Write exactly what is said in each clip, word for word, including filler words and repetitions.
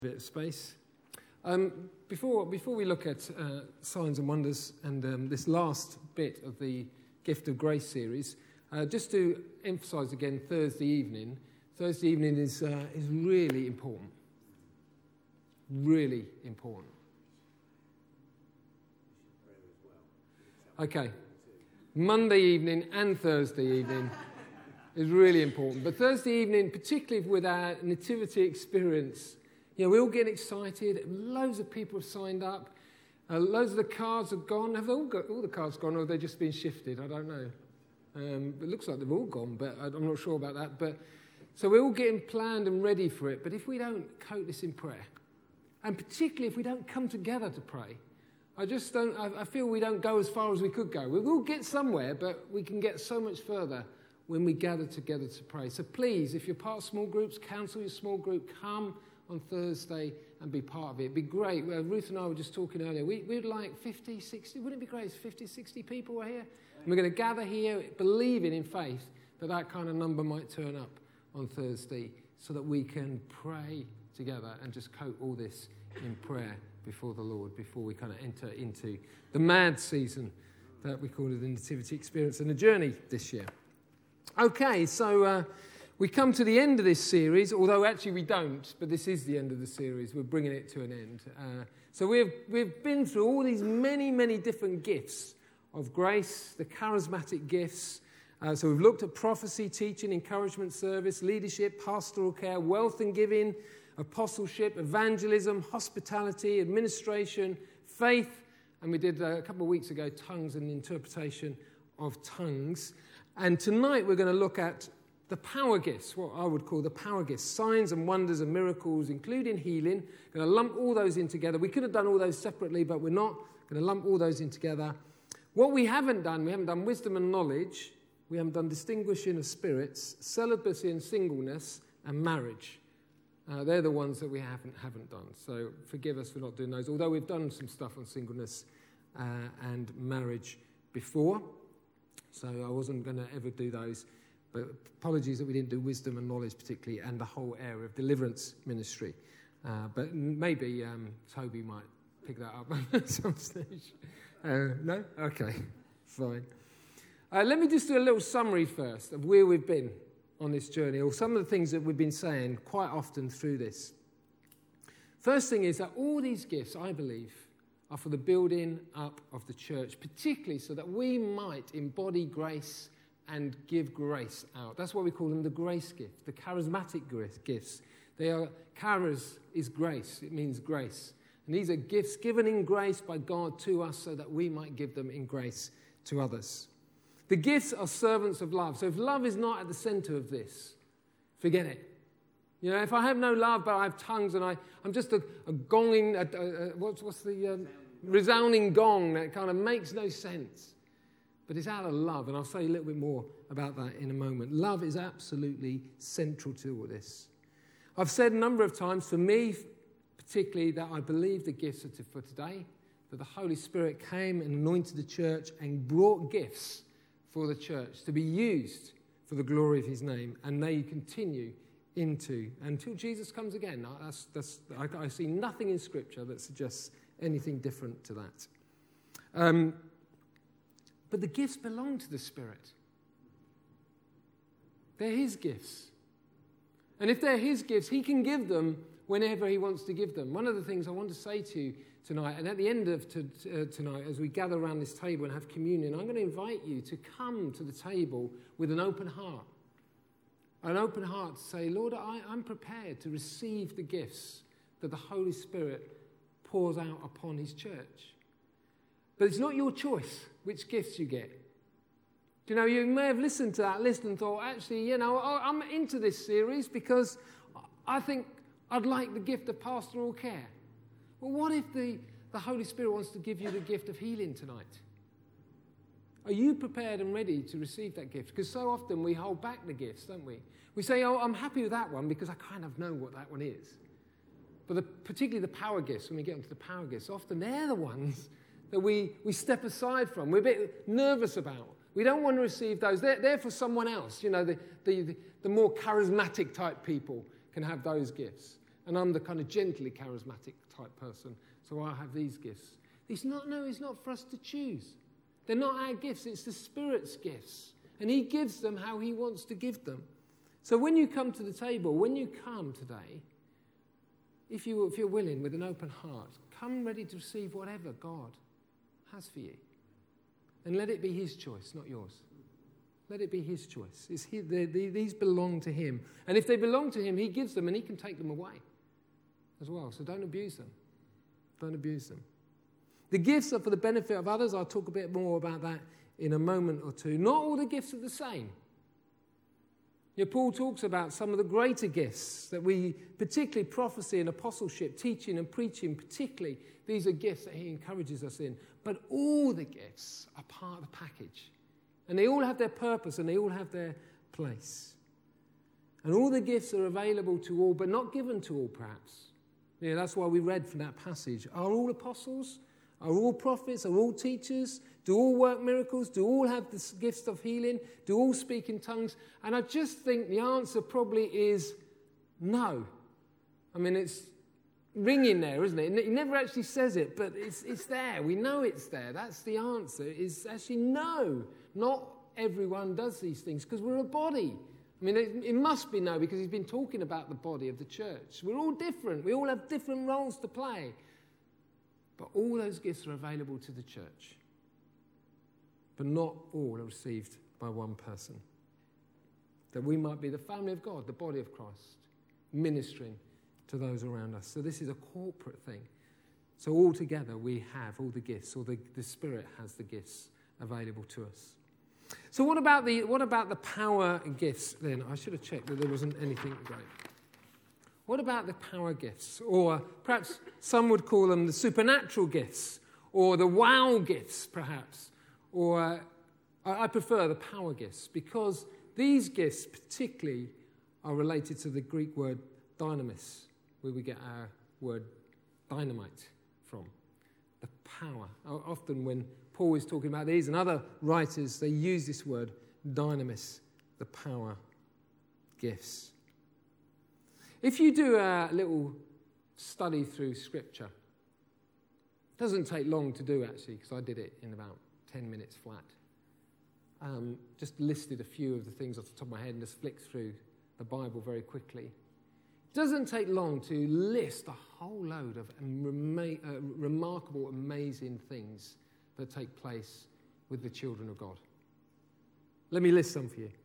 Bit of space. Um, before before we look at uh, signs and wonders and um, this last bit of the Gift of Grace series, uh, just to emphasise again, Thursday evening. Thursday evening is uh, is really important. Really important. Okay, Monday evening and Thursday evening is really important. But Thursday evening, particularly with our nativity experience. You know, we all get excited. Loads of people have signed up. Uh, loads of the cards have gone. Have they all got all the cards gone, or have they just been shifted? I don't know. Um, it looks like they've all gone, but I'm not sure about that. But so we're all getting planned and ready for it. But if we don't coat this in prayer, and particularly if we don't come together to pray, I just don't. I, I feel we don't go as far as we could go. We will get somewhere, but we can get so much further when we gather together to pray. So please, if you're part of small groups, cancel your small group. Come on Thursday and be part of it. It'd be great. Well, Ruth and I were just talking earlier. We, we'd like fifty, sixty, wouldn't it be great if fifty, sixty people were here? And we're going to gather here believing in faith that that kind of number might turn up on Thursday so that we can pray together and just coat all this in prayer before the Lord, before we kind of enter into the mad season that we call it the Nativity Experience and the Journey this year. Okay, so... Uh, We come to the end of this series, although actually we don't, but this is the end of the series. We're bringing it to an end. Uh, so we've we've been through all these many, many different gifts of grace, the charismatic gifts. Uh, so we've looked at prophecy, teaching, encouragement, service, leadership, pastoral care, wealth and giving, apostleship, evangelism, hospitality, administration, faith, and we did uh, a couple of weeks ago, tongues and interpretation of tongues. And tonight we're going to look at the power gifts, what I would call the power gifts, signs and wonders and miracles, including healing. Going to lump all those in together. We could have done all those separately, but we're not. Going to lump all those in together. What we haven't done, we haven't done wisdom and knowledge. We haven't done distinguishing of spirits, celibacy and singleness, and marriage. Uh, they're the ones that we haven't haven't done. So forgive us for not doing those, although we've done some stuff on singleness uh, and marriage before. So I wasn't going to ever do those. But apologies that we didn't do wisdom and knowledge particularly, and the whole area of deliverance ministry. Uh, but maybe um, Toby might pick that up at some stage. Uh, no? Okay, fine. Uh, let me just do a little summary first of where we've been on this journey, or some of the things that we've been saying quite often through this. First thing is that all these gifts, I believe, are for the building up of the church, particularly so that we might embody grace and give grace out. That's what we call them, the grace gift, the charismatic gifts. They are, charis is grace. It means grace. And these are gifts given in grace by God to us so that we might give them in grace to others. The gifts are servants of love. So if love is not at the center of this, forget it. You know, if I have no love, but I have tongues and I, I'm just a, a gonging, a, a, a, what's, what's the um, resounding gong that kind of makes no sense. But it's out of love, and I'll say a little bit more about that in a moment. Love is absolutely central to all this. I've said a number of times, for me particularly, that I believe the gifts are to, for today, that the Holy Spirit came and anointed the church and brought gifts for the church to be used for the glory of his name, and they continue into, until Jesus comes again. That's, that's, I, I see nothing in Scripture that suggests anything different to that. Um... But the gifts belong to the Spirit. They're his gifts. And if they're his gifts, he can give them whenever he wants to give them. One of the things I want to say to you tonight, and at the end of t- uh, tonight, as we gather around this table and have communion, I'm going to invite you to come to the table with an open heart. An open heart to say, Lord, I, I'm prepared to receive the gifts that the Holy Spirit pours out upon his church. But it's not your choice which gifts you get. You know, you may have listened to that list and thought, actually, you know, I'm into this series because I think I'd like the gift of pastoral care. Well, what if the, the Holy Spirit wants to give you the gift of healing tonight? Are you prepared and ready to receive that gift? Because so often we hold back the gifts, don't we? We say, oh, I'm happy with that one because I kind of know what that one is. But the, particularly the power gifts, when we get into the power gifts, often they're the ones that we, we step aside from. We're a bit nervous about. We don't want to receive those. They're, they're for someone else. You know, the, the, the more charismatic type people can have those gifts. and I'm the kind of gently charismatic type person, so I have these gifts. It's not, no, it's not for us to choose. They're not our gifts, it's the Spirit's gifts. And he gives them how he wants to give them. So when you come to the table, when you come today, if, you, if you're willing, with an open heart, come ready to receive whatever God has for you. And let it be his choice, not yours. Let it be his choice. It's he, they, they, these belong to him. And if they belong to him, he gives them and he can take them away as well. So don't abuse them. Don't abuse them. The gifts are for the benefit of others. I'll talk a bit more about that in a moment or two. Not all the gifts are the same. You know, Paul talks about some of the greater gifts that we, particularly prophecy and apostleship, teaching and preaching, particularly, these are gifts that he encourages us in. But all the gifts are part of the package. And they all have their purpose and they all have their place. And all the gifts are available to all, but not given to all, perhaps. Yeah, that's why we read from that passage. Are all apostles? Are all prophets? Are all teachers? Do all work miracles? Do all have the gifts of healing? Do all speak in tongues? And I just think the answer probably is no. I mean, it's ringing there, isn't it? He never actually says it, but it's it's there. We know it's there. That's the answer, is actually no. Not everyone does these things because we're a body. I mean, it, it must be no because he's been talking about the body of the church. We're all different. We all have different roles to play. But all those gifts are available to the church. But not all are received by one person. That we might be the family of God, the body of Christ, ministering to those around us. So this is a corporate thing. So all together we have all the gifts, or the, the Spirit has the gifts available to us. So what about the what about the power gifts then? I should have checked that there wasn't anything great. What about the power gifts? Or perhaps some would call them the supernatural gifts, or the wow gifts, perhaps. Or uh, I prefer the power gifts, because these gifts particularly are related to the Greek word dynamis, where we get our word dynamite from. The power. Often when Paul is talking about these and other writers, they use this word dynamis, the power gifts. If you do a little study through Scripture, it doesn't take long to do actually, because I did it in about ten minutes flat. Um, just listed a few of the things off the top of my head and just flicked through the Bible very quickly. It doesn't take long to list a whole load of rema- uh, remarkable, amazing things that take place with the children of God. Let me list some for you.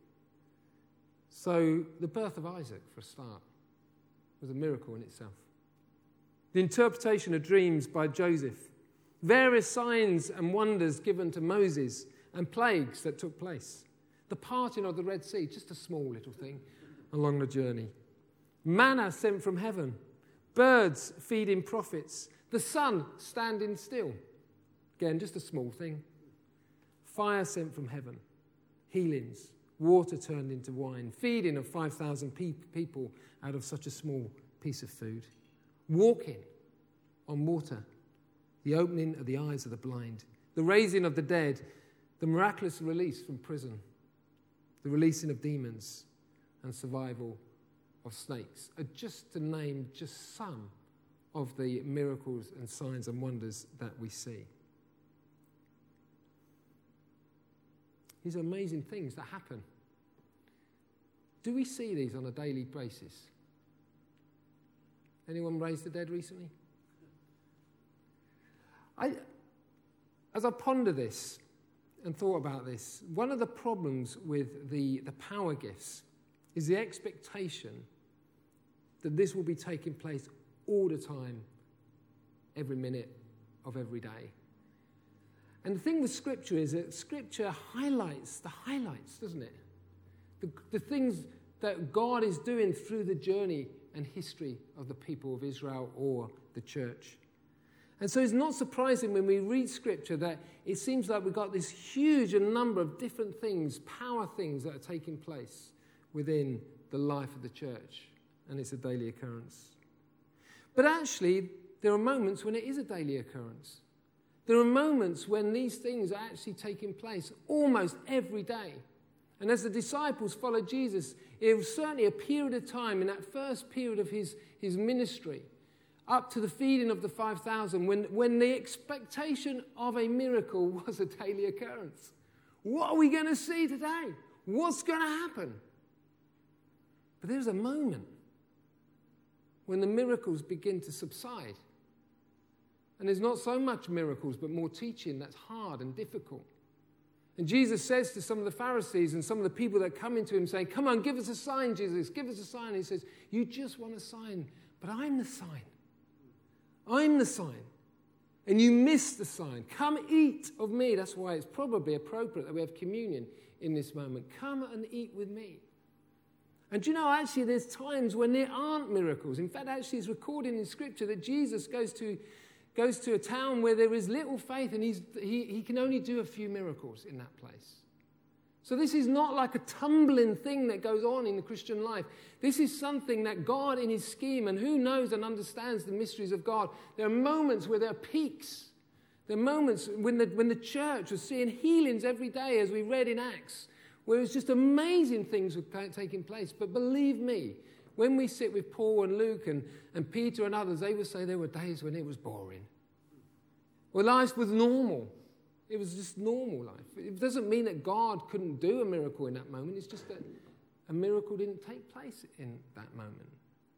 So, the birth of Isaac, for a start, was a miracle in itself. The interpretation of dreams by Joseph, various signs and wonders given to Moses, and plagues that took place. The parting of the Red Sea, just a small little thing along the journey. Manna sent from heaven, birds feeding prophets, the sun standing still. Again, just a small thing. Fire sent from heaven, healings, water turned into wine, feeding of five thousand pe- people out of such a small piece of food. Walking on water, the opening of the eyes of the blind, the raising of the dead, the miraculous release from prison, the releasing of demons, and survival of snakes, are just to name just some of the miracles and signs and wonders that we see. These are amazing things that happen. Do we see these on a daily basis? Anyone raised the dead recently? I, as I ponder this and thought about this, one of the problems with the, the power gifts is the expectation that this will be taking place all the time, every minute of every day. And the thing with Scripture is that Scripture highlights the highlights, doesn't it? The, the things that God is doing through the journey and history of the people of Israel or the church. And so it's not surprising when we read Scripture that it seems like we've got this huge number of different things, power things that are taking place within the life of the church. And it's a daily occurrence. But actually, there are moments when it is a daily occurrence. There are moments when these things are actually taking place almost every day. And as the disciples followed Jesus, it was certainly a period of time in that first period of his, his ministry, up to the feeding of the five thousand, when, when the expectation of a miracle was a daily occurrence. What are we going to see today? What's going to happen? But there's a moment when the miracles begin to subside. And there's not so much miracles, but more teaching that's hard and difficult. And Jesus says to some of the Pharisees and some of the people that come into him saying, come on, give us a sign, Jesus, give us a sign. And he says, you just want a sign, but I'm the sign. I'm the sign. And you miss the sign. Come eat of me. That's why it's probably appropriate that we have communion in this moment. Come and eat with me. And do you know, actually, there's times when there aren't miracles. In fact, actually, it's recorded in Scripture that Jesus goes to goes to a town where there is little faith, and he's, he, he can only do a few miracles in that place. So this is not like a tumbling thing that goes on in the Christian life. This is something that God in his scheme, and who knows and understands the mysteries of God. There are moments where there are peaks. There are moments when the, when the church was seeing healings every day, as we read in Acts, where it was just amazing things were taking place. But believe me, when we sit with Paul and Luke and, and Peter and others, they would say there were days when it was boring. Well, life was normal. It was just normal life. It doesn't mean that God couldn't do a miracle in that moment. It's just that a miracle didn't take place in that moment.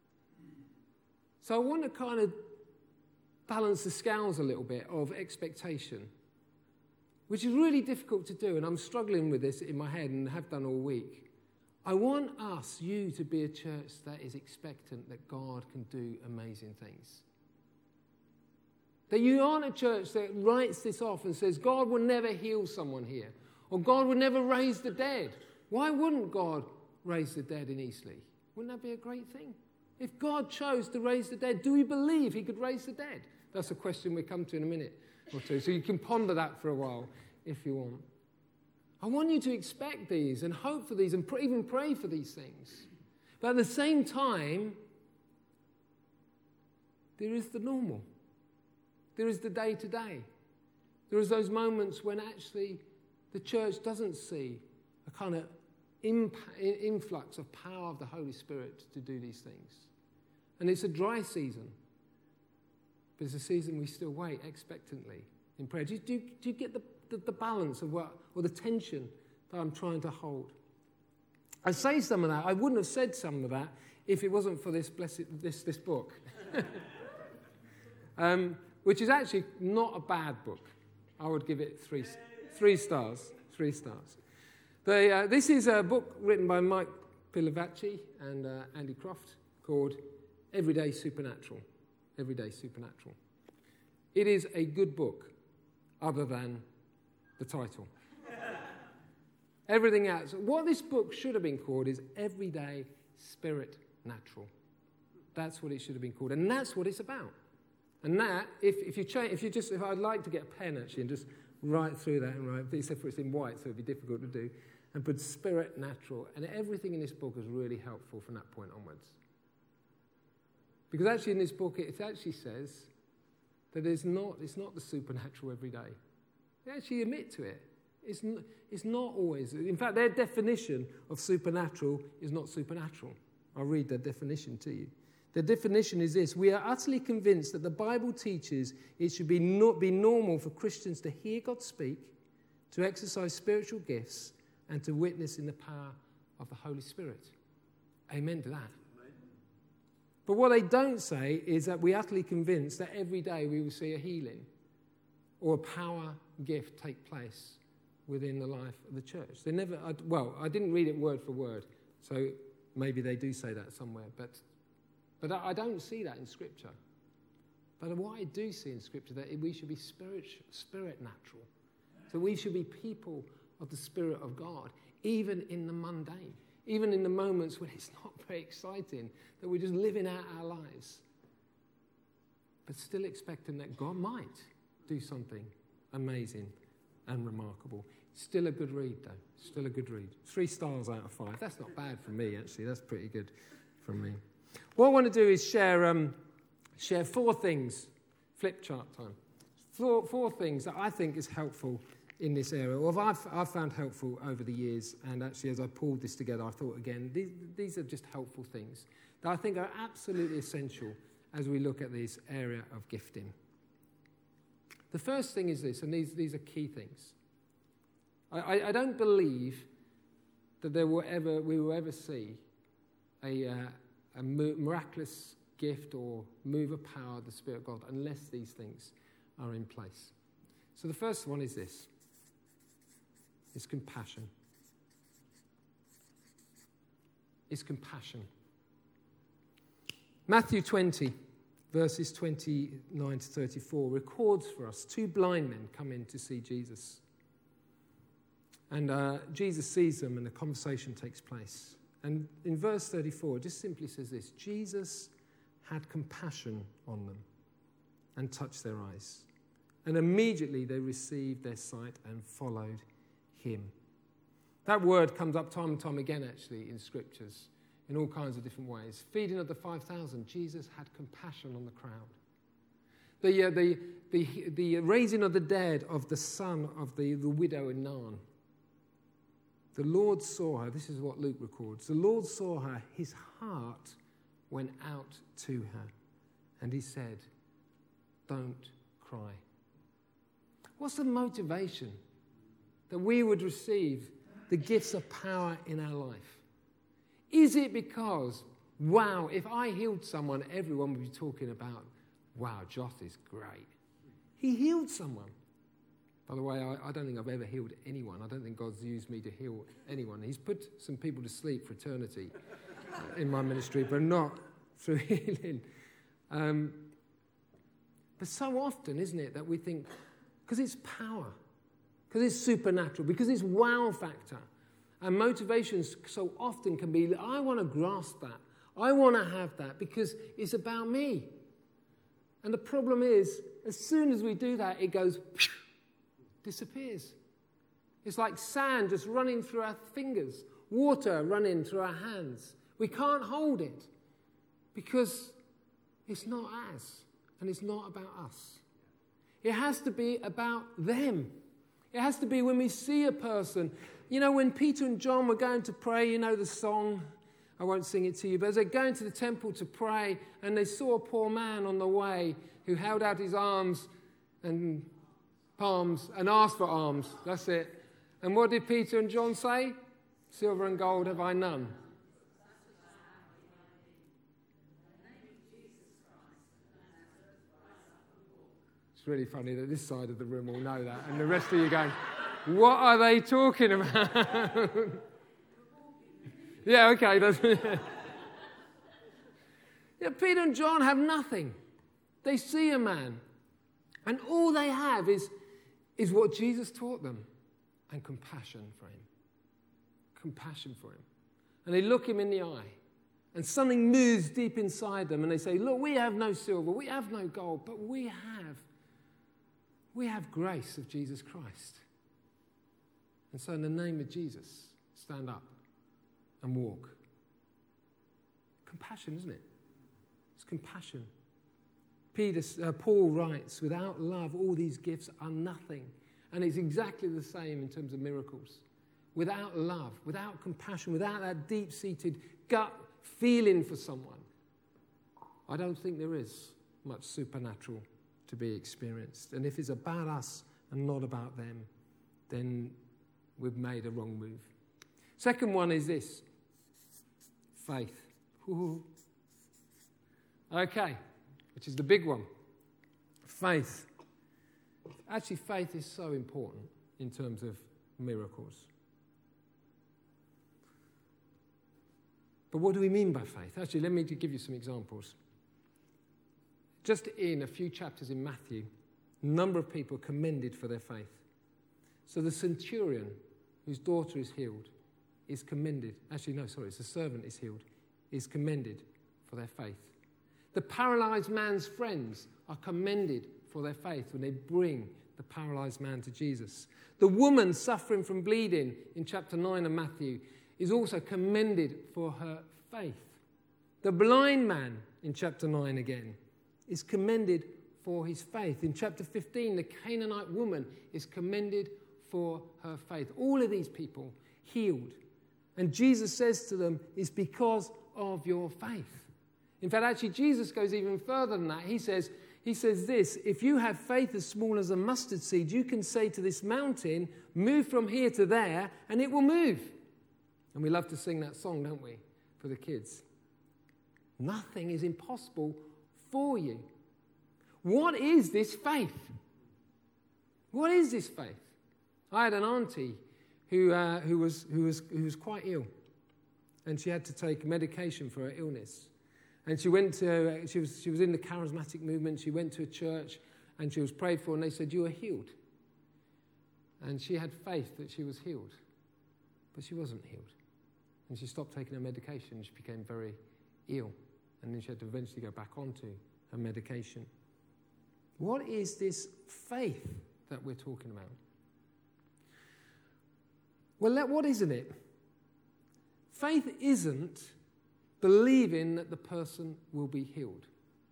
So I want to kind of balance the scales a little bit of expectation, which is really difficult to do, and I'm struggling with this in my head and have done all week. I want us, you, to be a church that is expectant that God can do amazing things. That you aren't a church that writes this off and says, God will never heal someone here, or God will never raise the dead. Why wouldn't God raise the dead in Eastleigh? Wouldn't that be a great thing? If God chose to raise the dead, do we believe he could raise the dead? That's a question we come to in a minute or two, so you can ponder that for a while if you want. I want you to expect these and hope for these and pr- even pray for these things. But at the same time, there is the normal. There is the day-to-day. There is those moments when actually the church doesn't see a kind of imp- influx of power of the Holy Spirit to do these things. And it's a dry season, but it's a season we still wait expectantly in prayer. Do you, do you, do you get the, the, the balance of what, or the tension that I'm trying to hold? I say some of that. I wouldn't have said some of that if it wasn't for this blessed this this book. um, Which is actually not a bad book. I would give it three, three stars. Three stars. The, uh, this is a book written by Mike Pilavachi and uh, Andy Croft called Everyday Supernatural. Everyday Supernatural. It is a good book, other than the title. Everything else. What this book should have been called is Everyday Spirit Natural. That's what it should have been called, and that's what it's about. And that, if, if you change, if you just, if I'd like to get a pen actually and just write through that and write, except for it's in white, so it'd be difficult to do, and put spirit natural, and everything in this book is really helpful from that point onwards. Because actually in this book, it actually says that it's not, it's not the supernatural every day. They actually admit to it. It's not, it's not always, in fact, their definition of supernatural is not supernatural. I'll read their definition to you. The definition is this: we are utterly convinced that the Bible teaches it should be, not be normal for Christians to hear God speak, to exercise spiritual gifts, and to witness in the power of the Holy Spirit. Amen to that. Amen. But what they don't say is that we're utterly convinced that every day we will see a healing or a power gift take place within the life of the church. They never, I, well, I didn't read it word for word, so maybe they do say that somewhere, but But I don't see that in Scripture. But what I do see in Scripture, that we should be spirit, spirit natural. So we should be people of the Spirit of God, even in the mundane, even in the moments when it's not very exciting, that we're just living out our lives, but still expecting that God might do something amazing and remarkable. Still a good read, though. Still a good read. Three stars out of five. That's not bad for me, actually. That's pretty good from me. What I want to do is share um, share four things, flip chart time, four, four things that I think is helpful in this area, or I've, I've found helpful over the years, and actually as I pulled this together, I thought again, these, these are just helpful things that I think are absolutely essential as we look at this area of gifting. The first thing is this, and these, these are key things. I, I, I don't believe that there will ever, we will ever see a, uh, a miraculous gift or move of power of the Spirit of God unless these things are in place. So the first one is this. It's compassion. It's compassion. Matthew twenty, verses twenty-nine to thirty-four, records for us two blind men come in to see Jesus. And uh, Jesus sees them and a conversation takes place. And in verse thirty-four, it just simply says this: Jesus had compassion on them and touched their eyes. And immediately they received their sight and followed him. That word comes up time and time again, actually, in scriptures, in all kinds of different ways. Feeding of the five thousand, Jesus had compassion on the crowd. The, uh, the, the, the raising of the dead of the son of the, the widow in Nain. The Lord saw her. This is what Luke records. The Lord saw her. His heart went out to her. And he said, don't cry. What's the motivation that we would receive the gifts of power in our life? Is it because, wow, if I healed someone, everyone would be talking about, wow, Joss is great. He healed someone. By the way, I, I don't think I've ever healed anyone. I don't think God's used me to heal anyone. He's put some people to sleep for eternity in my ministry, but not through healing. Um, but so often, isn't it, that we think, because it's power, because it's supernatural, because it's wow factor, and motivations so often can be, I want to grasp that. I want to have that because it's about me. And the problem is, as soon as we do that, it goes, disappears. It's like sand just running through our fingers, water running through our hands. We can't hold it because it's not us and it's not about us. It has to be about them. It has to be when we see a person. You know, when Peter and John were going to pray, you know the song, I won't sing it to you, but as they're going to the temple to pray and they saw a poor man on the way who held out his arms and palms and asked for alms. That's it. And what did Peter and John say? Silver and gold have I none. It's really funny that this side of the room will know that, and the rest of you going, what are they talking about? yeah, okay. That's, yeah, Peter and John have nothing. They see a man, and all they have is is what Jesus taught them, and compassion for him. Compassion for him. And they look him in the eye, and something moves deep inside them, and they say, look, we have no silver, we have no gold, but we have, we have grace of Jesus Christ. And so in the name of Jesus, stand up and walk. Compassion, isn't it? It's compassion. Peter, uh, Paul writes, without love, all these gifts are nothing. And it's exactly the same in terms of miracles. Without love, without compassion, without that deep-seated gut feeling for someone, I don't think there is much supernatural to be experienced. And if it's about us and not about them, then we've made a wrong move. Second one is this. Faith. Ooh. Okay. Which is the big one. Faith. Actually, faith is so important in terms of miracles. But what do we mean by faith? Actually, let me give you some examples. Just in a few chapters in Matthew, a number of people are commended for their faith. So the centurion, whose daughter is healed, is commended. Actually, no, sorry, it's the servant is healed, is commended for their faith. The paralyzed man's friends are commended for their faith when they bring the paralyzed man to Jesus. The woman suffering from bleeding in chapter nine of Matthew is also commended for her faith. The blind man in chapter nine again is commended for his faith. In chapter fifteen, the Canaanite woman is commended for her faith. All of these people healed. And Jesus says to them, it's because of your faith. In fact, actually, Jesus goes even further than that. He says, he says this, if you have faith as small as a mustard seed, you can say to this mountain, move from here to there, and it will move. And we love to sing that song, don't we, for the kids. Nothing is impossible for you. What is this faith? What is this faith? I had an auntie who uh, who was who was who was quite ill, and she had to take medication for her illness. And she went to, she was she was in the charismatic movement. She went to a church and she was prayed for, and they said, you are healed. And she had faith that she was healed, but she wasn't healed. And she stopped taking her medication. She became very ill, and then she had to eventually go back onto her medication. What is this faith that we're talking about? Well, what isn't it? Faith isn't believing that the person will be healed.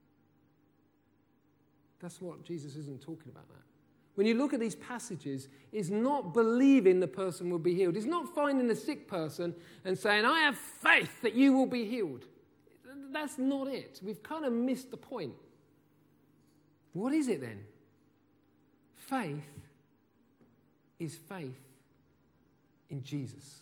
That's what Jesus isn't talking about that. When you look at these passages, it's not believing the person will be healed. It's not finding a sick person and saying, I have faith that you will be healed. That's not it. We've kind of missed the point. What is it then? Faith is faith in Jesus.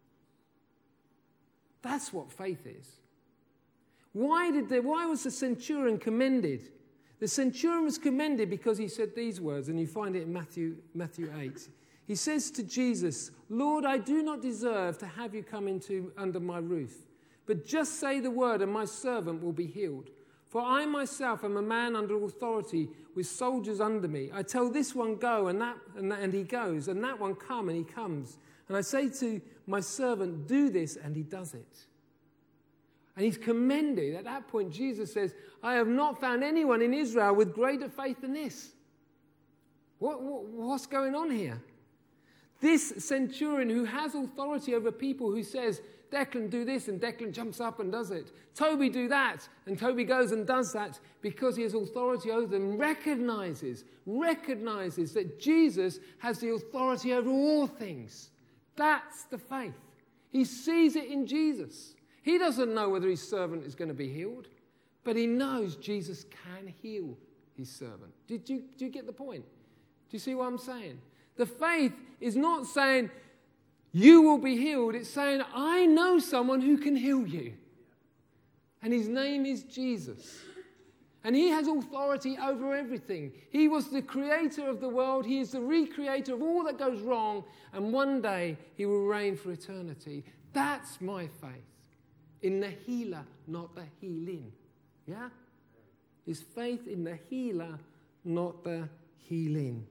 That's what faith is. Why did they, why was the centurion commended? The centurion was commended because he said these words, and you find it in Matthew, Matthew eight. He says to Jesus, Lord, I do not deserve to have you come into under my roof, but just say the word and my servant will be healed. For I myself am a man under authority with soldiers under me. I tell this one go and that, and, that, and he goes, and that one come and he comes. And I say to my servant, do this, and he does it. And he's commended. At that point, Jesus says, I have not found anyone in Israel with greater faith than this. What, what, what's going on here? This centurion who has authority over people, who says, Declan, do this, and Declan jumps up and does it. Toby, do that, and Toby goes and does that because he has authority over them, recognizes, recognizes that Jesus has the authority over all things. That's the faith. He sees it in Jesus. He doesn't know whether his servant is going to be healed, but he knows Jesus can heal his servant. Did you, do you get the point? Do you see what I'm saying? The faith is not saying, you will be healed. It's saying, I know someone who can heal you. And his name is Jesus. And he has authority over everything. He was the creator of the world. He is the recreator of all that goes wrong. And one day he will reign for eternity. That's my faith. In the healer, not the healing. Yeah? Is faith in the healer, not the healing.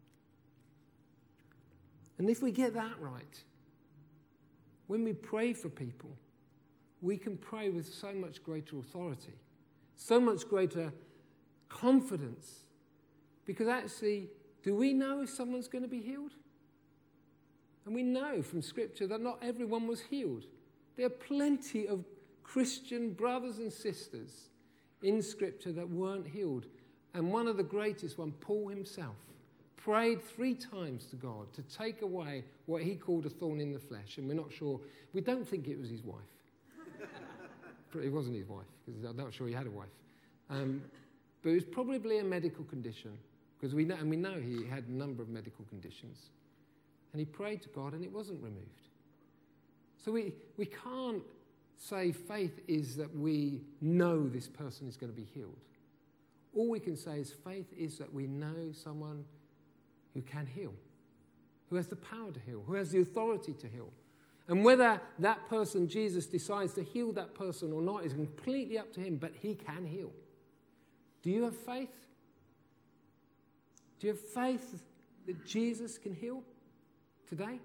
And if we get that right, when we pray for people, we can pray with so much greater authority, so much greater confidence. Because actually, do we know if someone's going to be healed? And we know from Scripture that not everyone was healed. There are plenty of Christian brothers and sisters in Scripture that weren't healed. And one of the greatest one, Paul himself, prayed three times to God to take away what he called a thorn in the flesh. And we're not sure, we don't think it was his wife. It wasn't his wife, because I'm not sure he had a wife. Um, but it was probably a medical condition, because we know, and we know he had a number of medical conditions. And he prayed to God, and it wasn't removed. So we, we can't say faith is that we know this person is going to be healed. All we can say is faith is that we know someone who can heal, who has the power to heal, who has the authority to heal. And whether that person, Jesus, decides to heal that person or not is completely up to him, but he can heal. Do you have faith? Do you have faith that Jesus can heal today?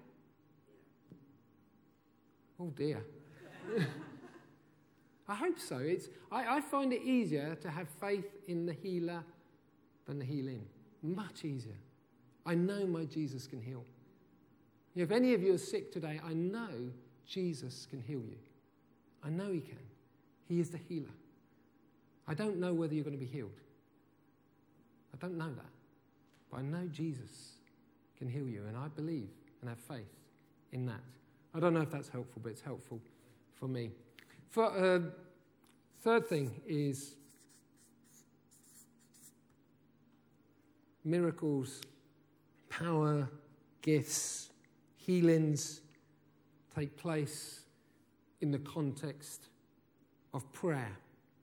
Oh dear. I hope so. It's, I, I find it easier to have faith in the healer than the healing. Much easier. I know my Jesus can heal. If any of you are sick today, I know Jesus can heal you. I know he can. He is the healer. I don't know whether you're going to be healed. I don't know that. But I know Jesus can heal you. And I believe and have faith in that. I don't know if that's helpful, but it's helpful for me. For, uh, third thing is miracles, power, gifts, healings take place in the context of prayer.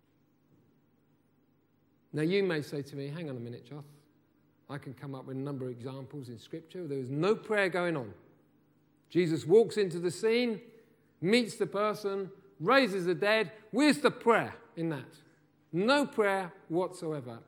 Now you may say to me, hang on a minute, Joth. I can come up with a number of examples in Scripture. There was no prayer going on. Jesus walks into the scene, meets the person, raises the dead. Where's the prayer in that? No prayer whatsoever.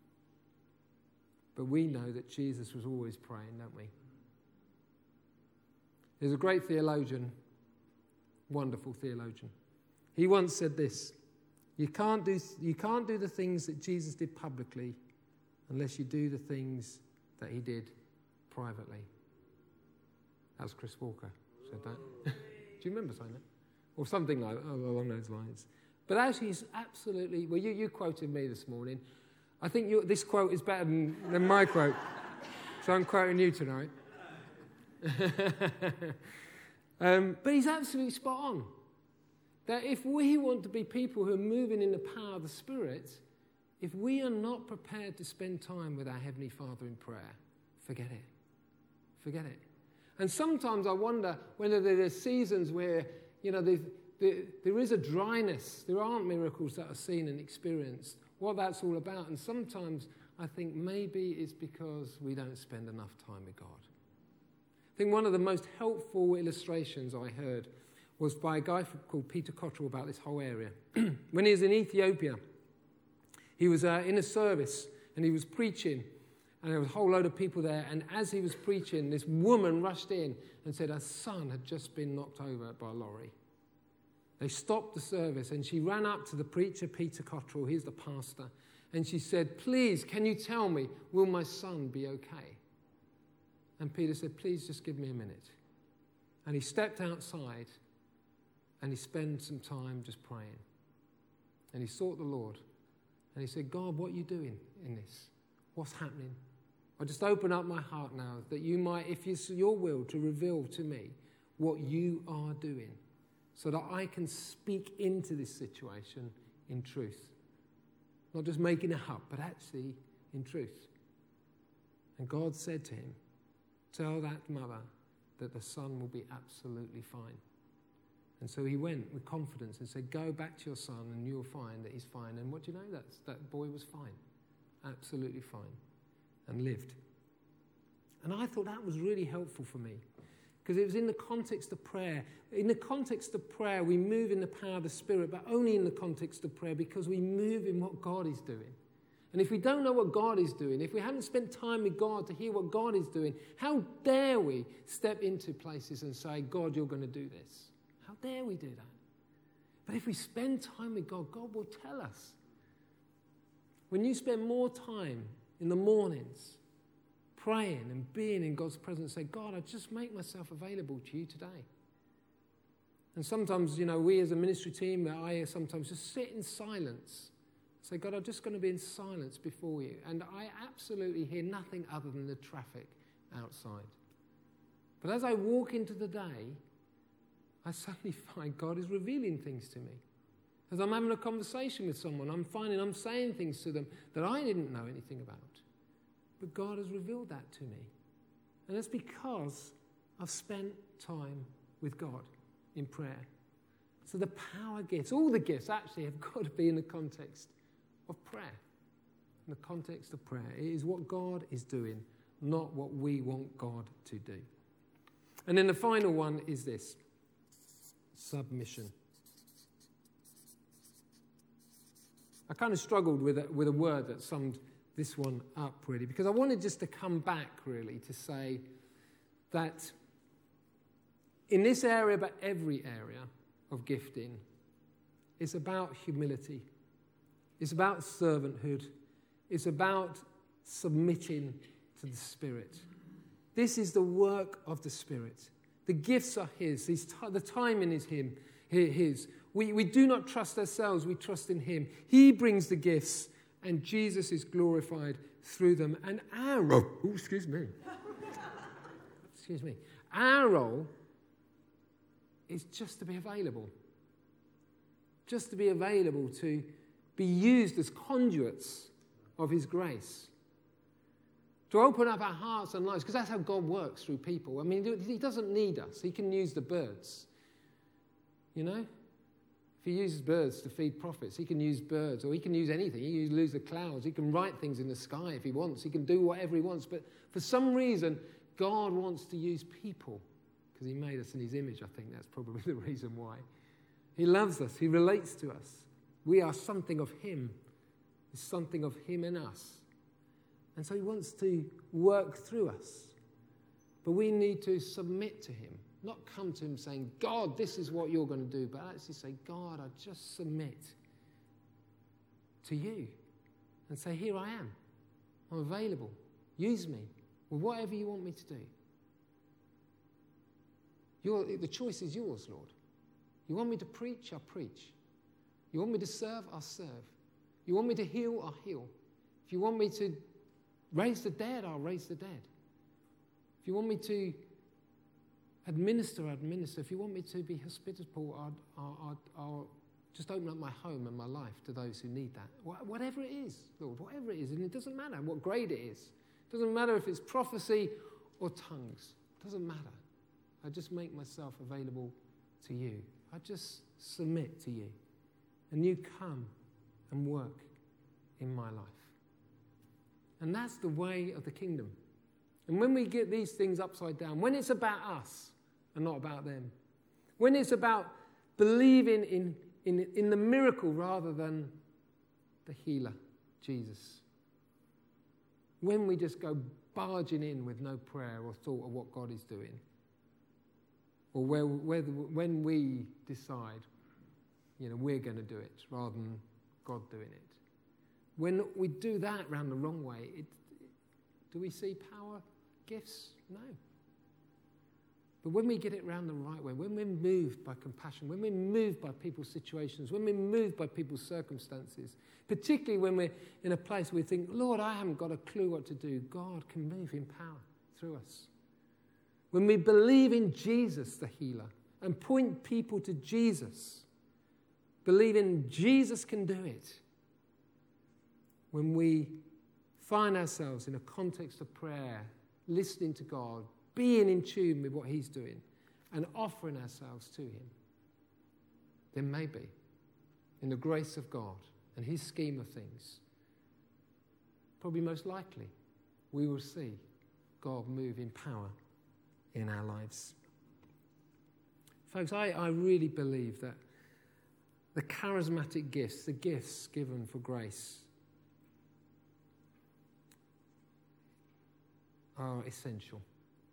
But we know that Jesus was always praying, don't we? There's a great theologian, wonderful theologian. He once said this: you can't do, you can't do the things that Jesus did publicly unless you do the things that he did privately. That was Chris Walker said that. Do you remember saying that? Or something like along those lines. But actually, he's absolutely... Well, you, you quoted me this morning. I think you, this quote is better than, than my quote. So I'm quoting you tonight. um, but he's absolutely spot on. That if we want to be people who are moving in the power of the Spirit, if we are not prepared to spend time with our Heavenly Father in prayer, forget it. Forget it. And sometimes I wonder whether there are seasons where, you know, there, there is a dryness. There aren't miracles that are seen and experienced. What that's all about. And sometimes I think maybe it's because we don't spend enough time with God. I think one of the most helpful illustrations I heard was by a guy called Peter Cottrell about this whole area. When he was in Ethiopia, he was uh, in a service and he was preaching, and there was a whole load of people there, and as he was preaching, this woman rushed in and said her son had just been knocked over by a lorry. They stopped the service, and she ran up to the preacher, Peter Cottrell, he's the pastor, and she said, please, can you tell me, will my son be okay? And Peter said, please just give me a minute. And he stepped outside, and he spent some time just praying. And he sought the Lord, and he said, God, what are you doing in this? What's happening? I just open up my heart now that you might, if it's your will, to reveal to me what you are doing, so that I can speak into this situation in truth. Not just making it up, but actually in truth. And God said to him, tell that mother that the son will be absolutely fine. And so he went with confidence and said, go back to your son and you'll find that he's fine. And what do you know? That's, that boy was fine. Absolutely fine. And lived. And I thought that was really helpful for me. Because it was in the context of prayer. In the context of prayer, we move in the power of the Spirit, but only in the context of prayer because we move in what God is doing. And if we don't know what God is doing, if we haven't spent time with God to hear what God is doing, how dare we step into places and say, God, you're going to do this? How dare we do that? But if we spend time with God, God will tell us. When you spend more time in the mornings praying and being in God's presence, say, God, I just make myself available to you today. And sometimes, you know, we as a ministry team, I sometimes just sit in silence. Say, God, I'm just going to be in silence before you. And I absolutely hear nothing other than the traffic outside. But as I walk into the day, I suddenly find God is revealing things to me. As I'm having a conversation with someone, I'm finding I'm saying things to them that I didn't know anything about. But God has revealed that to me. And it's because I've spent time with God in prayer. So the power gifts, all the gifts actually have got to be in the context of prayer. In the context of prayer. It is what God is doing, not what we want God to do. And then the final one is this. Submission. I kind of struggled with a, with a word that summed this one up, really, because I wanted just to come back, really, to say that in this area, but every area of gifting, it's about humility. It's about servanthood. It's about submitting to the Spirit. This is the work of the Spirit. The gifts are His. T- the timing is him, His. We, we do not trust ourselves. We trust in Him. He brings the gifts, and Jesus is glorified through them. And our... Oh, excuse me. Excuse me. Our role is just to be available. Just to be available to be used as conduits of his grace. To open up our hearts and lives, because that's how God works through people. I mean, he doesn't need us. He can use the birds. You know? If he uses birds to feed prophets, he can use birds, or he can use anything. He can use the clouds. He can write things in the sky if he wants. He can do whatever he wants. But for some reason, God wants to use people, because he made us in his image. I think that's probably the reason why. He loves us. He relates to us. We are something of him. There's something of him in us. And so he wants to work through us. But we need to submit to him. Not come to him saying, God, this is what you're going to do. But actually say, God, I just submit to you. And say, here I am. I'm available. Use me with whatever you want me to do. You're, the choice is yours, Lord. You want me to preach, I'll preach. You want me to serve, I'll serve. You want me to heal, I'll heal. If you want me to raise the dead, I'll raise the dead. If you want me to administer, I'll administer. If you want me to be hospitable, I'll, I'll, I'll, I'll just open up my home and my life to those who need that. Wh- whatever it is, Lord, whatever it is. And it doesn't matter what grade it is. It doesn't matter if it's prophecy or tongues. It doesn't matter. I just make myself available to you. I just submit to you. And you come and work in my life. And that's the way of the kingdom. And when we get these things upside down, when it's about us and not about them, when it's about believing in, in, in the miracle rather than the healer, Jesus, when we just go barging in with no prayer or thought of what God is doing, or where, where the, when we decide, you know, we're going to do it rather than God doing it. When we do that round the wrong way, it, do we see power, gifts? No. But when we get it round the right way, when we're moved by compassion, when we're moved by people's situations, when we're moved by people's circumstances, particularly when we're in a place where we think, Lord, I haven't got a clue what to do, God can move in power through us. When we believe in Jesus, the healer, and point people to Jesus, believing Jesus can do it, when we find ourselves in a context of prayer, listening to God, being in tune with what he's doing, and offering ourselves to him, then maybe, in the grace of God and his scheme of things, probably most likely, we will see God move in power in our lives. Folks, I, I really believe that the charismatic gifts, the gifts given for grace, are essential.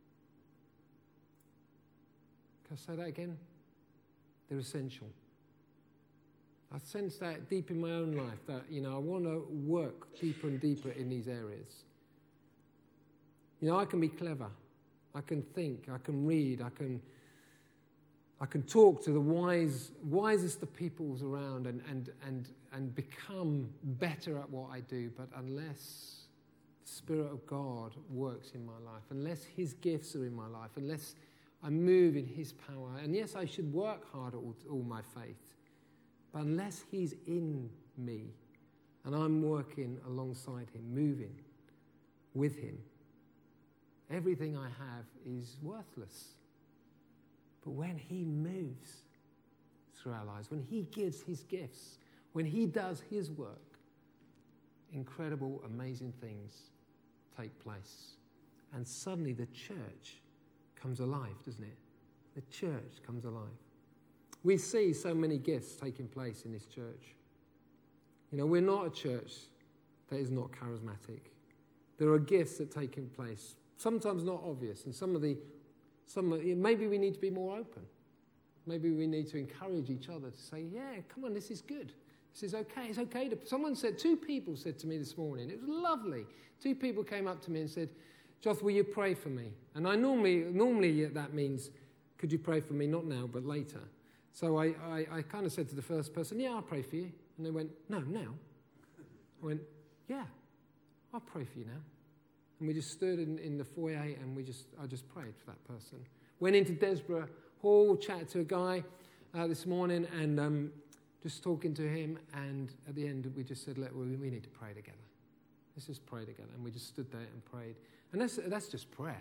Can I say that again? They're essential. I sense that deep in my own life, that, you know, I want to work deeper and deeper in these areas. You know, I can be clever. I can think, I can read, I can I can talk to the wise, wisest of peoples around and, and, and, and become better at what I do, but unless the Spirit of God works in my life, unless his gifts are in my life, unless I move in his power, and yes, I should work hard at all, all my faith, but unless he's in me and I'm working alongside him, moving with him, everything I have is worthless. But when he moves through our lives, when he gives his gifts, when he does his work, incredible, amazing things take place. And suddenly the church comes alive, doesn't it? The church comes alive. We see so many gifts taking place in this church. You know, we're not a church that is not charismatic. There are gifts that are taking place, sometimes not obvious, and some of the Some, maybe we need to be more open. Maybe we need to encourage each other to say, yeah, come on, this is good. This is okay. It's okay to... Someone said, two people said to me this morning, it was lovely. Two people came up to me and said, Joth, will you pray for me? And I normally, normally that means, could you pray for me? Not now, but later. So I, I, I kind of said to the first person, yeah, I'll pray for you. And they went, no, now. I went, yeah, I'll pray for you now. And we just stood in, in the foyer and we just I just prayed for that person. Went into Desborough Hall, chatted to a guy uh, this morning and um, just talking to him. And at the end, we just said, look, we, we need to pray together. Let's just pray together. And we just stood there and prayed. And that's that's just prayer.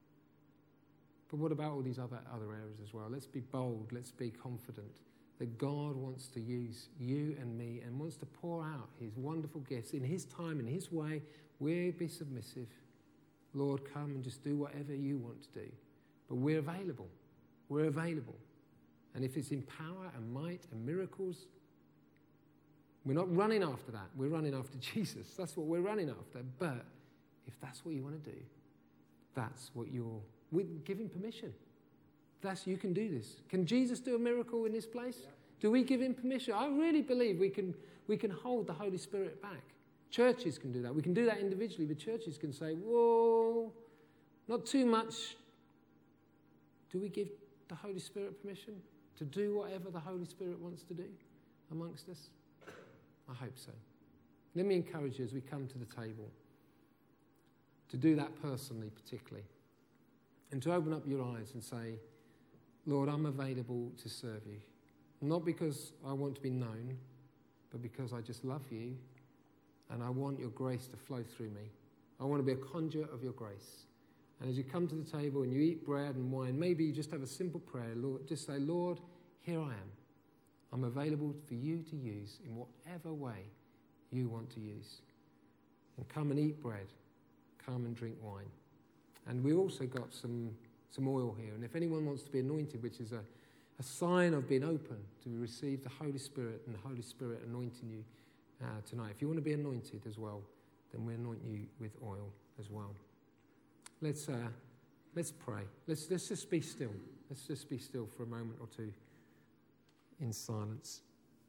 But what about all these other, other areas as well? Let's be bold. Let's be confident that God wants to use you and me and wants to pour out his wonderful gifts in his time, in his way. We'll be submissive. Lord, come and just do whatever you want to do. But we're available. We're available. And if it's in power and might and miracles, we're not running after that. We're running after Jesus. That's what we're running after. But if that's what you want to do, that's what you're... We give him permission. That's, you can do this. Can Jesus do a miracle in this place? Yeah. Do we give him permission? I really believe we can, we can hold the Holy Spirit back. Churches can do that. We can do that individually, but churches can say, whoa, not too much. Do we give the Holy Spirit permission to do whatever the Holy Spirit wants to do amongst us? I hope so. Let me encourage you as we come to the table to do that personally, particularly. And to open up your eyes and say, Lord, I'm available to serve you. Not because I want to be known, but because I just love you and I want your grace to flow through me. I want to be a conduit of your grace. And as you come to the table and you eat bread and wine, maybe you just have a simple prayer. Lord, just say, Lord, here I am. I'm available for you to use in whatever way you want to use. And come and eat bread. Come and drink wine. And we also got some, some oil here. And if anyone wants to be anointed, which is a, a sign of being open to receive the Holy Spirit and the Holy Spirit anointing you uh, tonight. If you want to be anointed as well, then we anoint you with oil as well. Let's uh, let's pray. Let's let's just be still. Let's just be still for a moment or two in silence.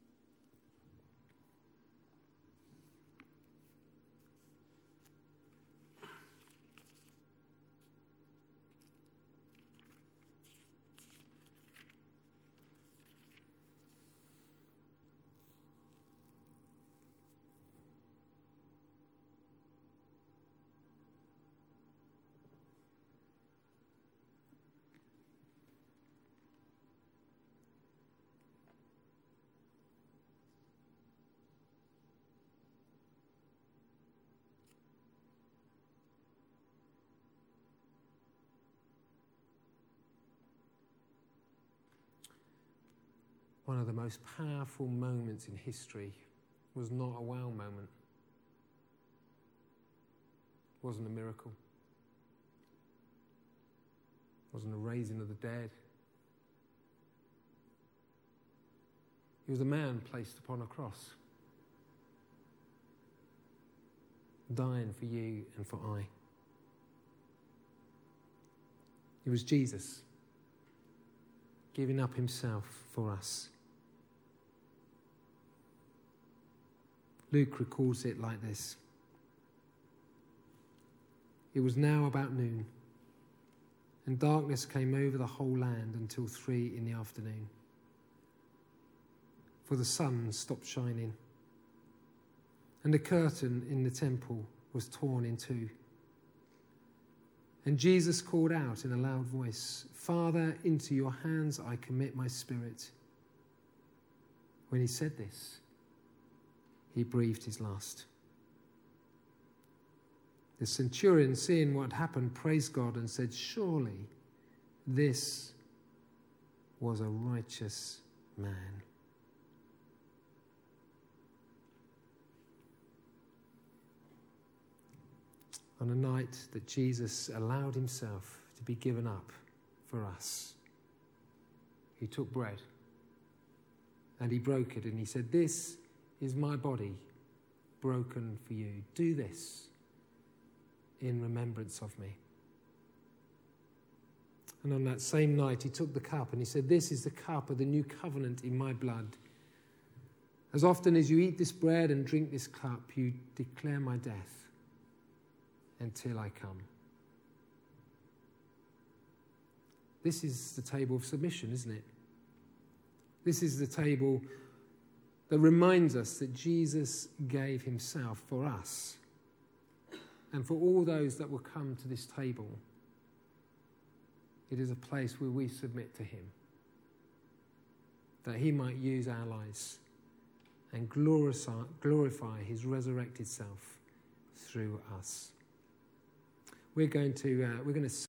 One of the most powerful moments in history was not a wow moment. It wasn't a miracle. It wasn't a raising of the dead. He was a man placed upon a cross, dying for you and for I. It was Jesus giving up himself for us. Luke records it like this. It was now about noon, and darkness came over the whole land until three in the afternoon. For the sun stopped shining, and the curtain in the temple was torn in two. And Jesus called out in a loud voice, Father, into your hands I commit my spirit. When he said this, he breathed his last. The centurion, seeing what happened, praised God and said, surely this was a righteous man. On a night that Jesus allowed himself to be given up for us, he took bread and he broke it and he said, this is my body broken for you. Do this in remembrance of me. And on that same night, he took the cup and he said, this is the cup of the new covenant in my blood. As often as you eat this bread and drink this cup, you declare my death until I come. This is the table of submission, isn't it? This is the table that reminds us that Jesus gave himself for us. and for all those that will come to this table, it is a place where we submit to him, that he might use our lives and glorify, glorify his resurrected self through us. We're going to uh, we're going to